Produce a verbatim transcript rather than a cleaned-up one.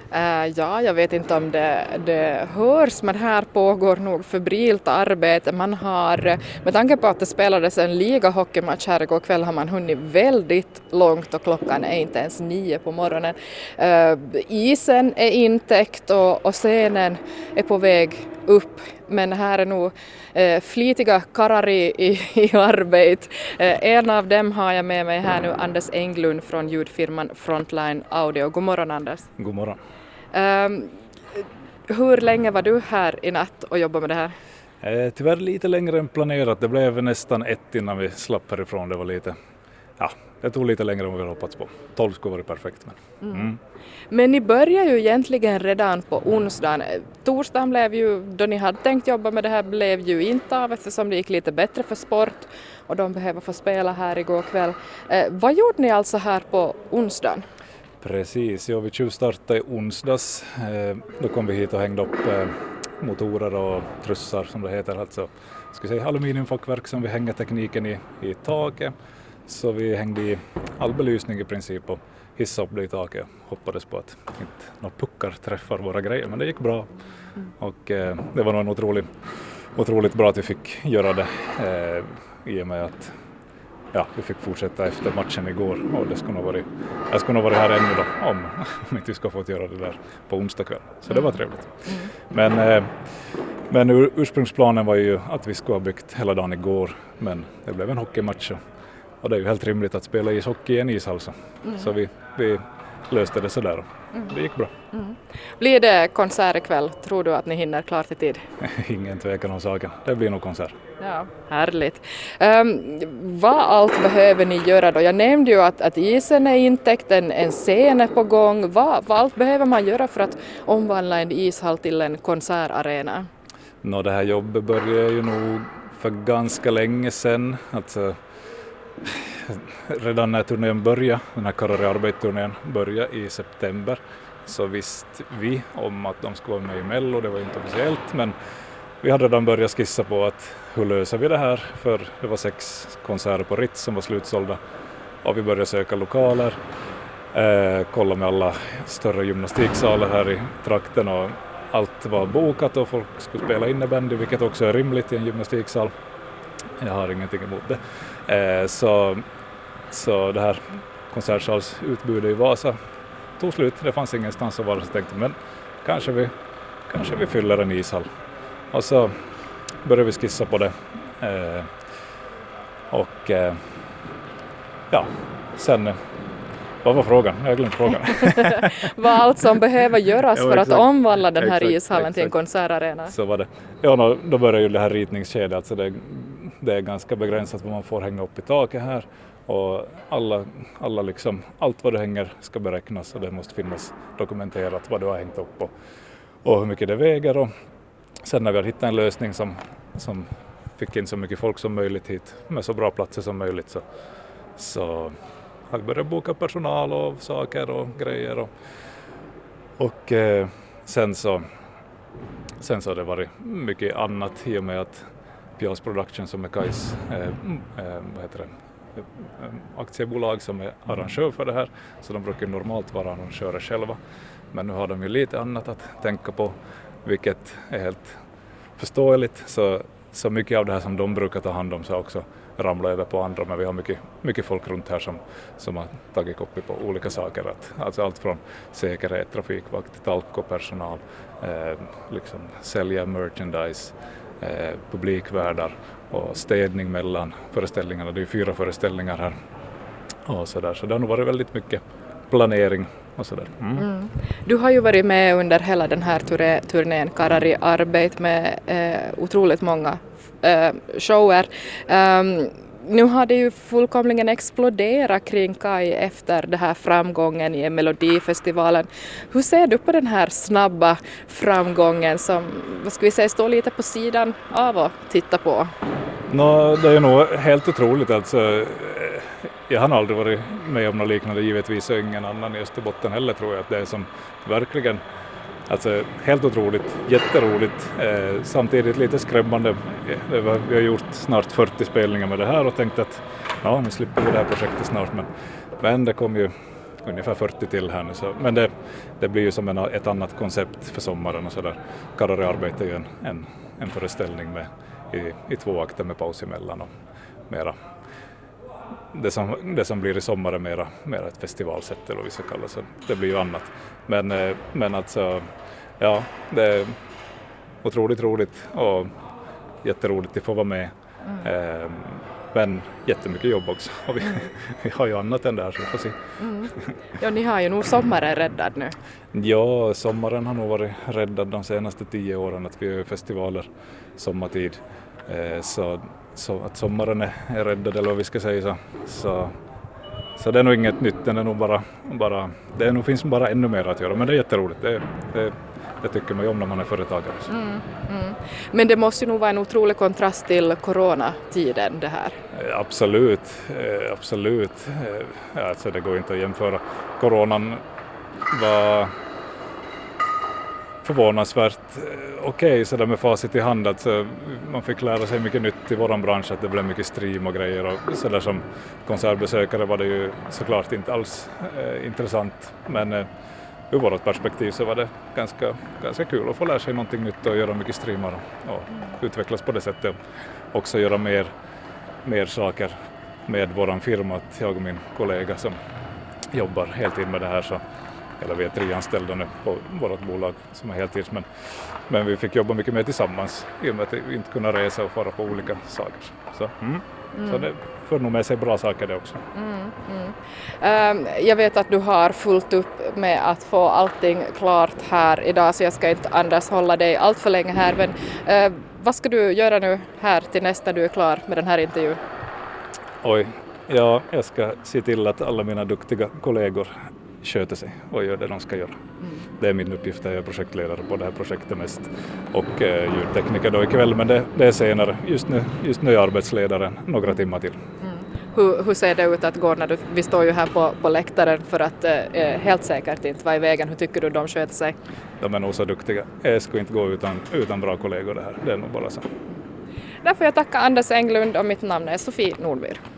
Uh, ja, jag vet inte om det, det hörs, men här pågår nog febrilt arbete. Man har, med tanke på att det spelades en ligahockeymatch här igår kväll, har man hunnit väldigt långt och klockan är inte ens nio på morgonen. Uh, isen är intäckt och, och scenen är på väg upp, men här är nog eh, flitiga karlar i, i, i arbete. Eh, en av dem har jag med mig här nu, Anders Englund från ljudfirman Frontline Audio. God morgon, Anders. God morgon. Um, hur länge var du här i natt och jobbade med det här? Eh, tyvärr lite längre än planerat. Det blev nästan ett innan vi slapp härifrån. Det var lite, ja, det tog lite längre än vi hade hoppats på. tolv skulle vara perfekt. Men, mm. Mm. men ni började ju egentligen redan på onsdagen. Torsdagen blev ju, då ni hade tänkt jobba med det här, blev ju inte av eftersom det gick lite bättre för sport och de behöver få spela här igår kväll. Eh, vad gjorde ni alltså här på onsdagen? Precis, ja, vi tjuvstartade i onsdags. Eh, då kom vi hit och hängde upp eh, motorer och trussar som det heter. Alltså, ska säga, aluminiumfackverk som vi hänger tekniken i, i taket. Så vi hängde i all belysning i princip och hissade upp det i taket. Hoppades på att inte några puckar träffar våra grejer, men det gick bra. Mm. Och eh, det var nog en otroligt, otroligt bra att vi fick göra det eh, i och med att ja, vi fick fortsätta efter matchen igår och det skulle nog varit, jag skulle nog varit här ännu då om, om inte vi ska få göra det där på onsdag kväll. Så det var trevligt. Mm. Men, eh, men ur, ursprungsplanen var ju att vi skulle ha byggt hela dagen igår, men det blev en hockeymatch och det är ju helt rimligt att spela ishockey i en ishall. Mm. Så vi, vi löste det sådär och mm. det gick bra. Mm. Blir det konsert ikväll? Tror du att ni hinner klart i tid? Ingen tvekan om saken. Det blir nog konsert. Ja, härligt. Um, vad allt behöver ni göra då? Jag nämnde ju att, att isen är intäckt, en, en scen är på gång. Vad, vad allt behöver man göra för att omvandla en ishall till en konsertarena? Nå, det här jobbet började ju nog för ganska länge sedan. Alltså, redan när turnén började, den här Karari Arbeit-turnén började i september, så visste vi om att de skulle vara med i Mello. Det var inte officiellt, men vi hade redan börjat skissa på att hur löser vi det här, för det var sex konserter på Ritz som var slutsålda och vi började söka lokaler, eh, kolla med alla större gymnastiksalar här i trakten och allt var bokat och folk skulle spela innebandy, vilket också är rimligt i en gymnastiksal. Jag har ingenting emot det. Eh, så, så det här konsertsalsutbudet i Vasa tog slut, det fanns ingenstans att vara, så tänkte men kanske vi, kanske vi fyller en ishall. Och så började vi skissa på det. Eh, och eh, ja, sen, vad var frågan? Jag har glömt frågan. Vad allt som behöver göras ja, för exakt, att omvandla den här exakt, ishallen exakt. till en konsertarena? Så var det. Ja, då började ju det här ritningskedjan. Alltså det, det är ganska begränsat vad man får hänga upp i taket här. Och alla, alla liksom, allt vad det hänger ska beräknas och det måste finnas dokumenterat vad du har hängt upp och, och hur mycket det väger. Och sen när vi har hittat en lösning som, som fick in så mycket folk som möjligt hit med så bra platser som möjligt, så, så har vi börjat boka personal och saker och grejer. Och, och eh, sen så sen så har det varit mycket annat i och med att Pias Production, som är Kais eh, eh, vad heter det? aktiebolag som är arrangör för det här, så de brukar normalt vara arrangörer själva, men nu har de ju lite annat att tänka på, vilket är helt förståeligt, så, så mycket av det här som de brukar ta hand om så också ramlar över på andra, men vi har mycket, mycket folk runt här som, som har tagit koppel på olika saker, att, alltså allt från säkerhet, trafikvakt, talkopersonal, eh, liksom sälja merchandise, eh, publikvärdar och städning mellan föreställningarna. Det är fyra föreställningar här och så där, så det har nog varit väldigt mycket planering och så där. Mm. Mm. Du har ju varit med under hela den här turné, turnén Karari Arbeit med eh, otroligt många eh, shower. Um, nu har det ju fullkomligen exploderat kring Kaj efter den här framgången i Melodifestivalen. Hur ser du på den här snabba framgången som, vad ska vi säga, står lite på sidan av och titta på? No, det är nog helt otroligt. Alltså, jag har aldrig varit med om något liknande, givetvis, och ingen annan i Österbotten heller, tror jag. Att det är som verkligen, alltså, helt otroligt, jätteroligt, eh, samtidigt lite skrämmande. Vi har gjort snart fyrtio spelningar med det här och tänkt att ja, nu slipper vi det här projektet snart, men, men det kom ju ungefär fyrtio till här nu. Så, men det, det blir ju som en, ett annat koncept för sommaren och sådär. Karare arbetar ju en, en, en föreställning med, i, i två akter med paus emellan och mera. Det som, det som blir i sommar är mera, mera ett festivalsätt eller vad vi ska kalla det, så det blir ju annat. Men, men alltså, ja, det är otroligt roligt och jätteroligt att få vara med. Mm. Men jättemycket jobb också. Och vi, vi har ju annat än det här, så vi får se. Mm. Ja, ni har ju nog sommaren räddad nu. Ja, sommaren har nog varit räddad de senaste tio åren, att vi har festivaler sommartid. Så, så att sommaren är, är räddad, eller vad vi ska säga. Så, så, så det är nog inget nytt, det är nog bara, bara det är nog, finns bara ännu mer att göra, men det är jätteroligt. Det, det, det tycker man ju om när man är företagare. Mm, mm. Men det måste ju nog vara en otrolig kontrast till coronatiden det här. Absolut, absolut. Alltså det går inte att jämföra. Coronan var förvånansvärt okej okay, så där med facit i hand. Alltså, man fick lära sig mycket nytt i våran bransch, att det blev mycket stream och grejer, och så där som konsertbesökare var det ju såklart inte alls eh, intressant, men eh, ur vårt perspektiv så var det ganska, ganska kul att få lära sig någonting nytt och göra mycket streamar och, och utvecklas på det sättet, och också göra mer, mer saker med våran firma. Att jag och min kollega som jobbar heltid med det här, så eller vi är tre anställda nu på vårt bolag som är heltids, men, men vi fick jobba mycket mer tillsammans i och med att vi inte kunde resa och fara på olika saker. Så, mm. Mm. så det för nog med sig bra saker det också. Mm, mm. Um, jag vet att du har fullt upp med att få allting klart här idag, så jag ska inte Anders hålla dig allt för länge här, men uh, vad ska du göra nu här till nästa du är klar med den här intervjun? Oj, ja, jag ska se till att alla mina duktiga kollegor sköter sig och gör det de ska göra. Mm. Det är min uppgift, jag är projektledare på det här projektet mest och eh, ljudtekniker då ikväll, men det, det är senare. Just nu, just nu är jag arbetsledare några timmar till. Mm. Hur, hur ser det ut att gå när du, vi står ju här på, på läktaren för att eh, helt säkert inte vara i vägen. Hur tycker du de sköter sig? De är nog så duktiga. Jag skulle inte gå utan, utan bra kollegor det här. Det är nog bara så. Därför jag tackar Anders Englund och mitt namn är Sofie Nordbyr.